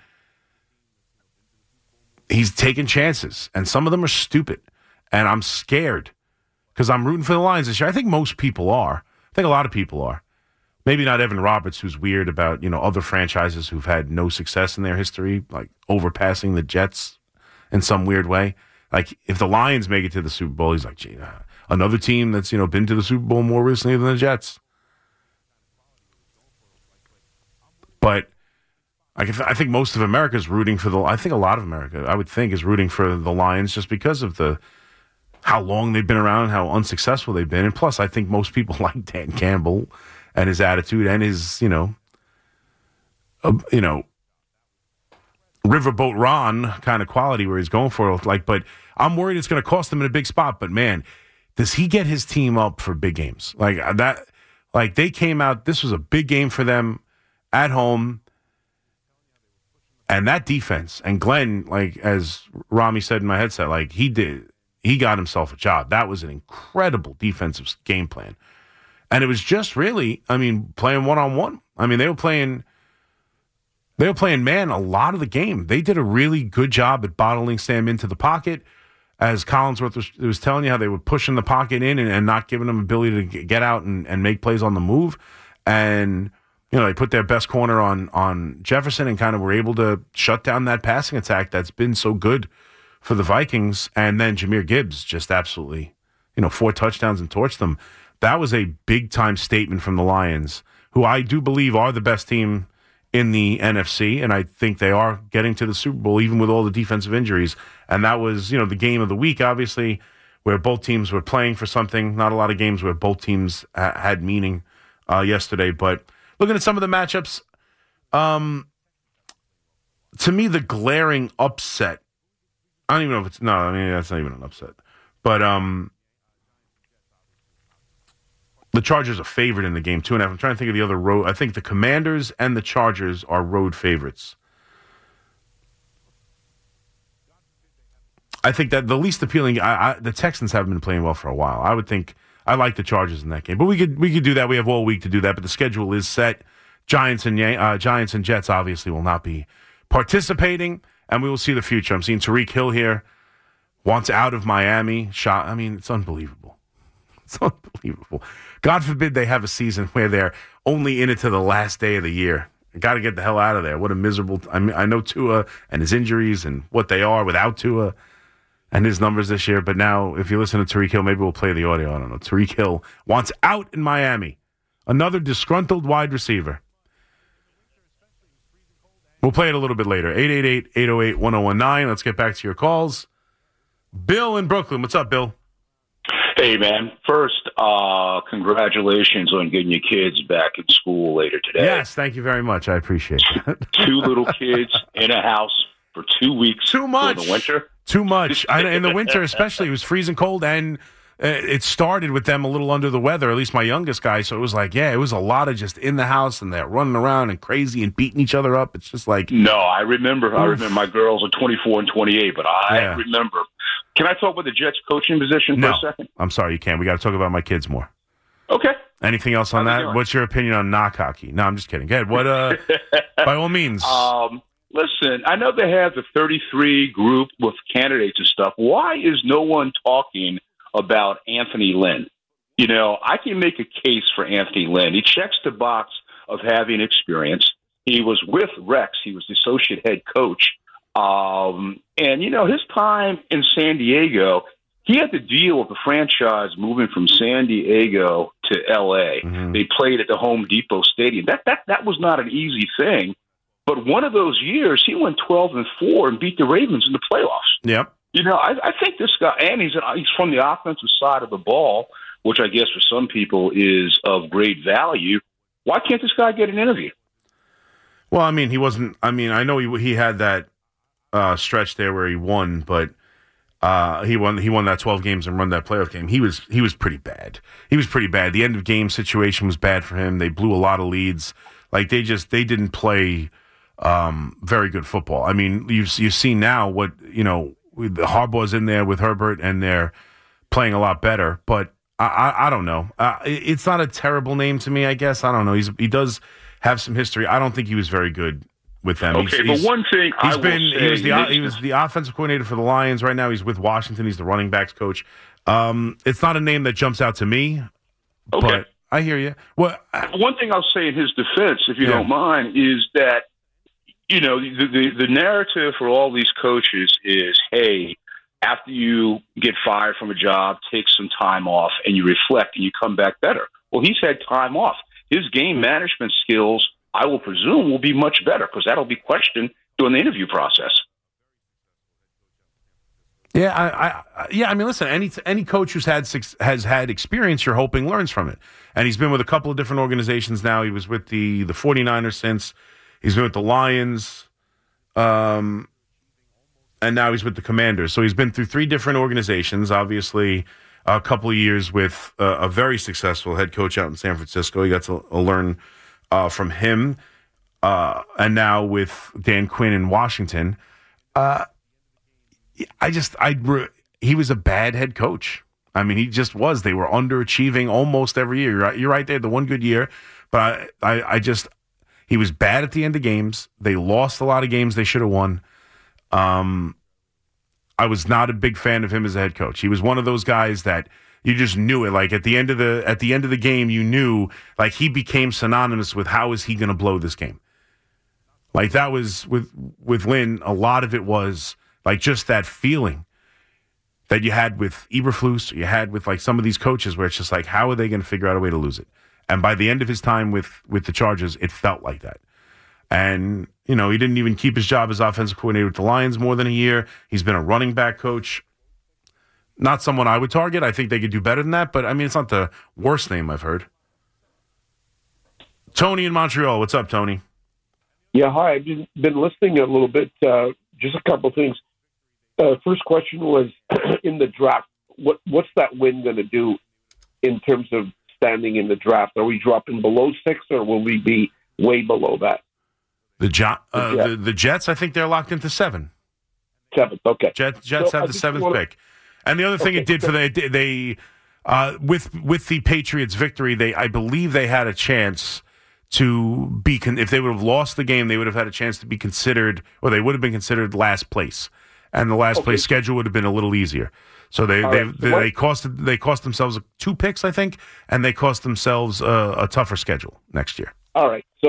C: he's taking chances, and some of them are stupid. And I'm scared because I'm rooting for the Lions this year. I think most people are. I think a lot of people are. Maybe not Evan Roberts, who's weird about, you know, other franchises who've had no success in their history, like overpassing the Jets in some weird way. Like, if the Lions make it to the Super Bowl, he's like, gee, uh, another team that's, you know, been to the Super Bowl more recently than the Jets. But I, th- I think most of America is rooting for the. I think a lot of America, I would think, is rooting for the Lions just because of the how long they've been around, how unsuccessful they've been, and plus, I think most people like Dan Campbell and his attitude and his, you know, uh, you know, Riverboat Ron kind of quality where he's going for it. Like, but I'm worried it's going to cost him in a big spot. But man, does he get his team up for big games like that? Like, they came out. This was a big game for them at home. And that defense, and Glenn, like as Rami said in my headset, like he did, he got himself a job. That was an incredible defensive game plan. And it was just really, I mean, playing one-on-one. I mean, they were playing, they were playing man a lot of the game. They did a really good job at bottling Sam into the pocket. As Collinsworth was, was telling you, how they were pushing the pocket in and, and not giving them ability to get out and, and make plays on the move. And you know, they put their best corner on on Jefferson and kind of were able to shut down that passing attack that's been so good for the Vikings. And then Jahmyr Gibbs just absolutely, you know, four touchdowns and torched them. That was a big-time statement from the Lions, who I do believe are the best team in the N F C, and I think they are getting to the Super Bowl even with all the defensive injuries. And that was, you know, the game of the week, obviously, where both teams were playing for something. Not a lot of games where both teams ha- had meaning uh, yesterday, but looking at some of the matchups, um, to me, the glaring upset, I don't even know if it's, no, I mean, that's not even an upset. But um, the Chargers are favored in the game, two and a half. I'm trying to think of the other road. I think the Commanders and the Chargers are road favorites. I think that the least appealing, I, I, the Texans haven't been playing well for a while. I would think, I like the Chargers in that game, but we could we could do that. We have all week to do that, but the schedule is set. Giants and uh, Giants and Jets obviously will not be participating, and we will see the future. I'm seeing Tyreek Hill here, wants out of Miami. Shot. I mean, it's unbelievable. It's unbelievable. God forbid they have a season where they're only in it to the last day of the year got to get the hell out of there. What a miserable. I mean, I know Tua and his injuries and what they are without Tua and his numbers this year. But now, if you listen to Tyreek Hill, maybe we'll play the audio. I don't know. Tyreek Hill wants out in Miami. Another disgruntled wide receiver. We'll play it a little bit later. eight eight eight, eight oh eight, one oh one nine. Let's get back to your calls. Bill in Brooklyn. What's up, Bill?
H: Hey, man. First, uh, congratulations on getting your kids back in school later today.
C: Yes, thank you very much. I appreciate that.
H: Two little kids in a house for two weeks.
C: Too much.
H: For the winter.
C: Too much. I, in the winter especially, it was freezing cold, and uh, it started with them a little under the weather, at least my youngest guy. So it was like, yeah, it was a lot of just in the house, and they're running around and crazy and beating each other up. It's just like...
H: No, I remember. Oof. I remember my girls are twenty-four and twenty-eight, but I
C: yeah.
H: remember... Can I talk about the Jets coaching position
C: no,
H: for a second?
C: I'm sorry, you can't. We got to talk about my kids more.
H: Okay.
C: Anything else on that? What's your opinion on knock hockey? No, I'm just kidding. Go ahead. What? Uh, by all means.
H: Um, listen, I know they have the thirty-three group with candidates and stuff. Why is no one talking about Anthony Lynn? You know, I can make a case for Anthony Lynn. He checks the box of having experience. He was with Rex. He was the associate head coach. Um, and, you know, his time in San Diego, he had to deal with the franchise moving from San Diego to L A. Mm-hmm. They played at the Home Depot Stadium. That, that, that was not an easy thing. But one of those years, he went twelve and four and beat the Ravens in the playoffs.
C: Yep.
H: You know, I, I think this guy, and he's, he's from the offensive side of the ball, which I guess for some people is of great value. Why can't this guy get an interview?
C: Well, I mean, he wasn't, I mean, I know he he had that Uh, stretch there where he won, but uh, he won. He won that twelve games and won that playoff game. He was he was pretty bad. He was pretty bad. The end of game situation was bad for him. They blew a lot of leads. Like they just they didn't play um, very good football. I mean, you've you've seen now what you know. The Harbaugh's in there with Herbert, and they're playing a lot better. But I I, I don't know. Uh, it, it's not a terrible name to me. I guess I don't know. He's he does have some history. I don't think he was very good with them.
H: Okay,
C: he's,
H: but
C: he's,
H: one thing
C: he's
H: I
C: been
H: will
C: he was
H: say
C: the
H: is,
C: he was the offensive coordinator for the Lions. Right now, he's with Washington. He's the running backs coach. Um, it's not a name that jumps out to me,
H: okay.
C: but I hear you. Well, I,
H: one thing I'll say in his defense, if you
C: yeah.
H: don't mind, is that you know the, the the narrative for all these coaches is, hey, after you get fired from a job, take some time off and you reflect and you come back better. Well, he's had time off. His game management skills, I will presume, will be much better because that'll be questioned during the interview process.
C: Yeah, I, I, yeah. I mean, listen. Any any coach who's had has had experience, you're hoping learns from it. And he's been with a couple of different organizations now. He was with the the 49ers since. He's been with the Lions, um, and now he's with the Commanders. So he's been through three different organizations. Obviously, a couple of years with uh, a very successful head coach out in San Francisco. He got to learn uh, from him, uh, and now with Dan Quinn in Washington. Uh, I just, I he was a bad head coach. I mean, he just was. They were underachieving almost every year. You're right, you're right there, the one good year. But I, I, I just, he was bad at the end of games. They lost a lot of games they should have won. Um, I was not a big fan of him as a head coach. He was one of those guys that you just knew it. Like at the end of the at the end of the game, you knew like he became synonymous with how is he going to blow this game. Like that was with with Lynn. A lot of it was like just that feeling that you had with Eberflus, or you had with like some of these coaches, where it's just like, how are they going to figure out a way to lose it? And by the end of his time with with the Chargers, it felt like that. And, you know, he didn't even keep his job as offensive coordinator with the Lions more than a year. He's been a running back coach. Not someone I would target. I think they could do better than that. But, I mean, it's not the worst name I've heard. Tony in Montreal. What's up, Tony?
I: Yeah, hi. I've been, been listening a little bit. Uh, just a couple things. Uh, first question was, in the draft, what what's that win going to do in terms of standing in the draft? Are we dropping below six, or will we be way below that?
C: The, jo- uh, the, the Jets, I think they're locked into seven.
I: Seventh, okay.
C: Jets, Jets
I: so
C: have the seventh
I: wanna...
C: pick. And the other thing okay, it did for they they uh, with with the Patriots' victory, they I believe they had a chance to be con- if they would have lost the game, they would have had a chance to be considered, or they would have been considered last place, and the last
I: okay.
C: place schedule would have been a little easier. So they they,
I: right.
C: they, they cost they cost themselves two picks, I think, and they cost themselves a, a tougher schedule next year.
I: All right. So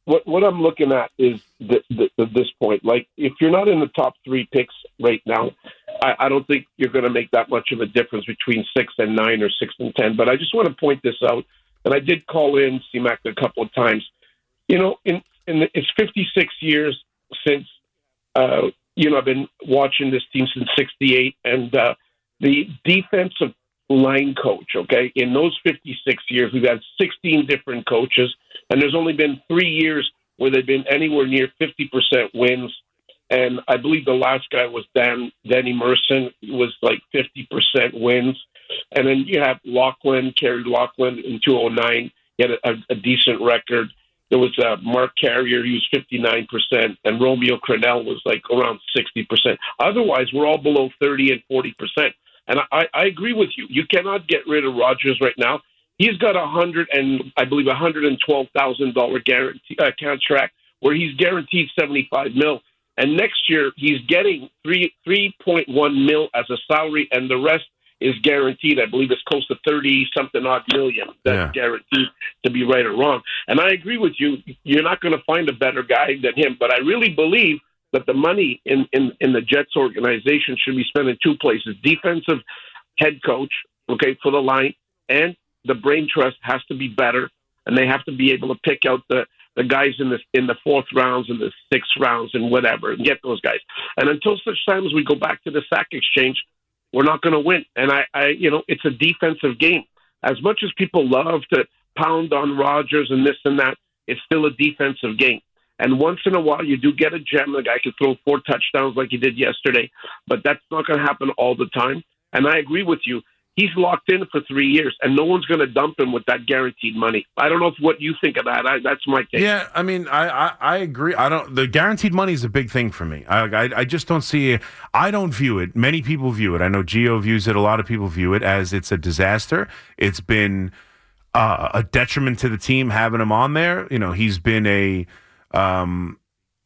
I: what what I'm looking at is the, the, the, this point. Like, if you're not in the top three picks right now, I, I don't think you're going to make that much of a difference between six and nine or six and ten. But I just want to point this out, and I did call in C MAC a couple of times. You know, in, in the, it's fifty-six years since uh, you know I've been watching this team since sixty-eight, and uh, the defensive line coach. Okay, in those fifty-six years, we've had sixteen different coaches. And there's only been three years where they've been anywhere near fifty percent wins. And I believe the last guy was Dan Danny Merson, was like fifty percent wins. And then you have Laughlin, Kerry Laughlin in two thousand nine. He had a, a, a decent record. There was uh, Mark Carrier, he was fifty-nine percent. And Romeo Crennel was like around sixty percent. Otherwise, we're all below thirty and forty percent. And I, I agree with you. You cannot get rid of Rodgers right now. He's got a hundred and I believe a hundred and twelve thousand dollar guarantee uh, contract where he's guaranteed seventy five mil, and next year he's getting three three point one mil as a salary, and the rest is guaranteed. I believe it's close to thirty something odd million that's yeah. guaranteed, to be right or wrong. And I agree with you. You're not going to find a better guy than him, but I really believe that the money in, in, in the Jets organization should be spent in two places: defensive head coach, okay, for the line, and the brain trust has to be better, and they have to be able to pick out the, the guys in the in the fourth rounds and the sixth rounds and whatever, and get those guys. And until such time as we go back to the sack exchange, we're not going to win. And I, I, you know, it's a defensive game. As much as people love to pound on Rodgers and this and that, it's still a defensive game. And once in a while, you do get a gem. The guy can throw four touchdowns like he did yesterday, but that's not going to happen all the time. And I agree with you. He's locked in for three years, and no one's going to dump him with that guaranteed money. I don't know if, what you think of that. I, that's my take.
C: Yeah, I mean, I, I, I agree. I don't. The guaranteed money is a big thing for me. I, I I just don't see it. I don't view it. Many people view it. I know Gio views it. A lot of people view it as it's a disaster. It's been uh, a detriment to the team having him on there. You know, he's been a um,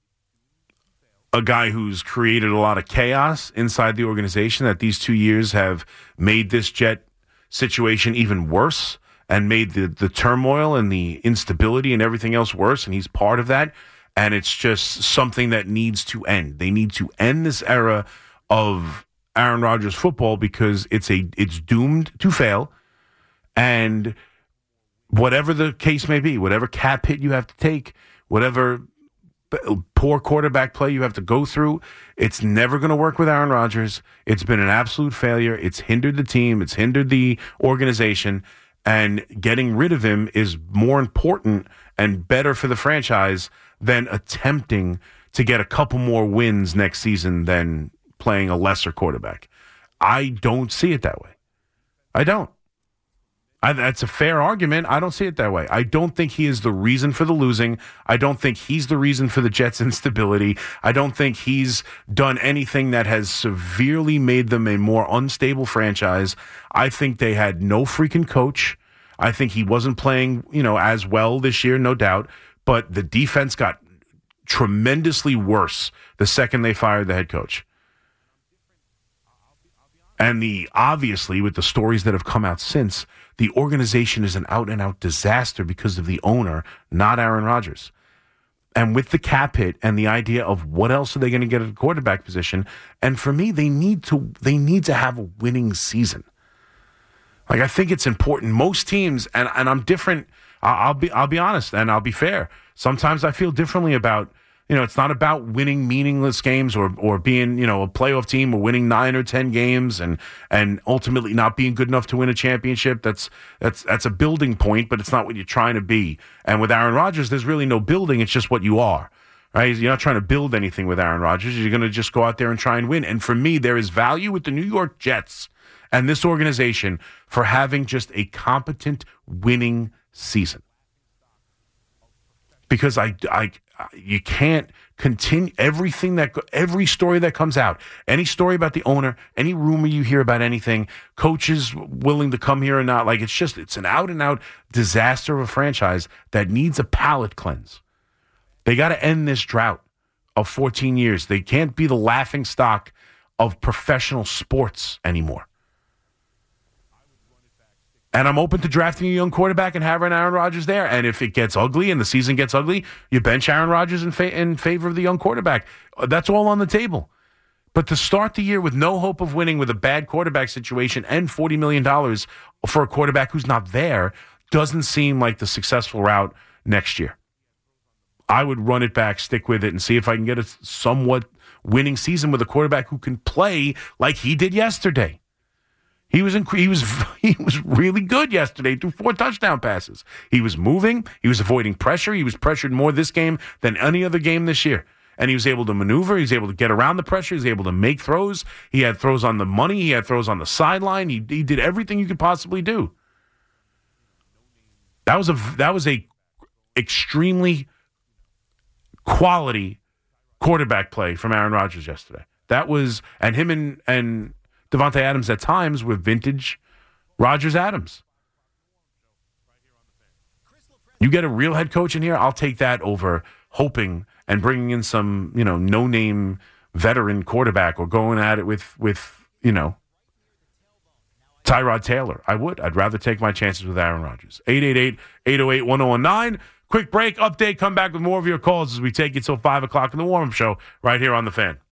C: a guy who's created a lot of chaos inside the organization, that these two years have made this Jet situation even worse and made the, the turmoil and the instability and everything else worse, and he's part of that. And it's just something that needs to end. They need to end this era of Aaron Rodgers football because it's a it's doomed to fail. And whatever the case may be, whatever cap hit you have to take, whatever poor quarterback play you have to go through, it's never going to work with Aaron Rodgers. It's been an absolute failure. It's hindered the team. It's hindered the organization. And getting rid of him is more important and better for the franchise than attempting to get a couple more wins next season than playing a lesser quarterback. I don't see it that way. I don't. I, that's a fair argument. I don't see it that way. I don't think he is the reason for the losing. I don't think he's the reason for the Jets' instability. I don't think he's done anything that has severely made them a more unstable franchise. I think they had no freaking coach. I think he wasn't playing, you know, as well this year, no doubt. But the defense got tremendously worse the second they fired the head coach. And the obviously, with the stories that have come out since, the organization is an out-and-out disaster because of the owner, not Aaron Rodgers. And with the cap hit and the idea of what else are they going to get at the quarterback position, and for me, they need to they need to have a winning season. Like, I think it's important. Most teams, and, and I'm different. I'll, I'll be I'll be honest and I'll be fair. Sometimes I feel differently about. You know, it's not about winning meaningless games or or being, you know, a playoff team or winning nine or ten games and and ultimately not being good enough to win a championship. That's that's that's a building point, but it's not what you're trying to be. And with Aaron Rodgers, there's really no building. It's just what you are, right? You're not trying to build anything with Aaron Rodgers. You're going to just go out there and try and win. And for me, there is value with the New York Jets and this organization for having just a competent winning season. Because I, I, you can't continue everything that, every story that comes out, any story about the owner, any rumor you hear about anything, coaches willing to come here or not, like it's just, it's an out and out disaster of a franchise that needs a palate cleanse. They got to end this drought of fourteen years. They can't be the laughing stock of professional sports anymore. And I'm open to drafting a young quarterback and having Aaron Rodgers there. And if it gets ugly and the season gets ugly, you bench Aaron Rodgers in, fa- in favor of the young quarterback. That's all on the table. But to start the year with no hope of winning with a bad quarterback situation and forty million dollars for a quarterback who's not there doesn't seem like the successful route next year. I would run it back, stick with it, and see if I can get a somewhat winning season with a quarterback who can play like he did yesterday. He was inc- he was he was really good yesterday. Threw four touchdown passes. He was moving. He was avoiding pressure. He was pressured more this game than any other game this year. And he was able to maneuver. He was able to get around the pressure. He was able to make throws. He had throws on the money. He had throws on the sideline. He he did everything you could possibly do. That was a that was a extremely quality quarterback play from Aaron Rodgers yesterday. That was and him and and Davante Adams at times were vintage Rodgers Adams. You get a real head coach in here, I'll take that over hoping and bringing in some, you know, no-name veteran quarterback or going at it with, with you know, Tyrod Taylor. I would. I'd rather take my chances with Aaron Rodgers. eight eight eight, eight oh eight, one oh one nine. Quick break, update, come back with more of your calls as we take you till five o'clock in the warm-up show right here on The Fan.